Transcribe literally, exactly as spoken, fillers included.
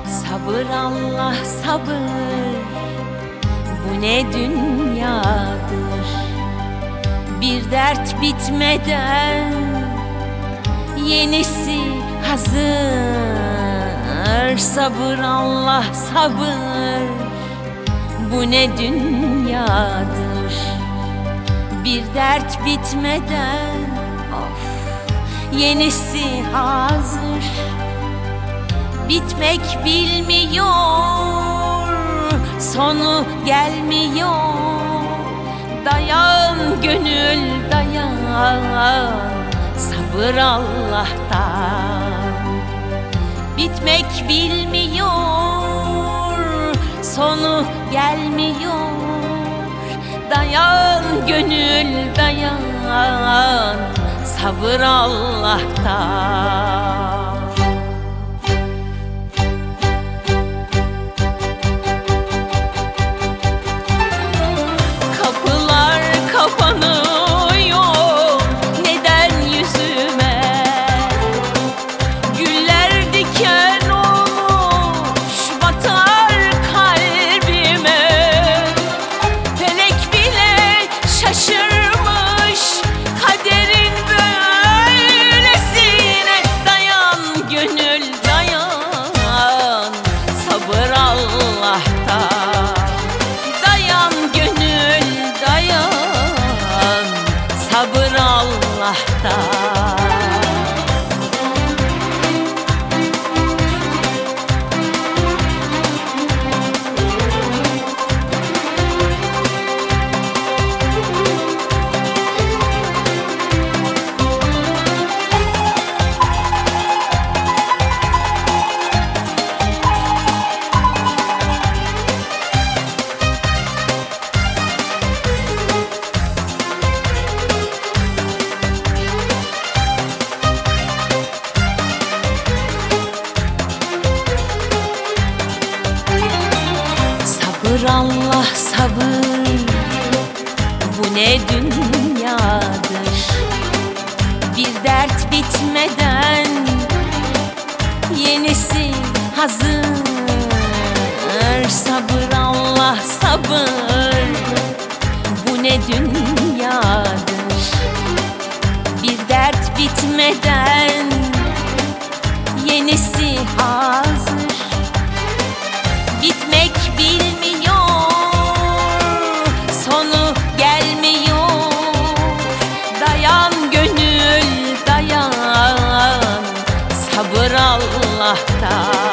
Sabır Allah sabır, bu ne dünyadır. Bir dert bitmeden yenisi hazır. Sabır Allah sabır, bu ne dünyadır. Bir dert bitmeden of, yenisi hazır. Bitmek bilmiyor, sonu gelmiyor. Dayan gönül dayan, sabır Allah'tan. Bitmek bilmiyor, sonu gelmiyor. Dayan gönül dayan, sabır Allah'tan. Dayan gönül dayan, sabır Allah'tan. Sabır Allah sabır, bu ne dünyadır. Bir dert bitmeden yenisi hazır. Sabır Allah sabır, bu ne dünyadır. Bir dert bitmeden yenisi hazır. Bitmek bilmiyor, sonu gelmiyor. Dayan gönül dayan, sabır Allah'tan.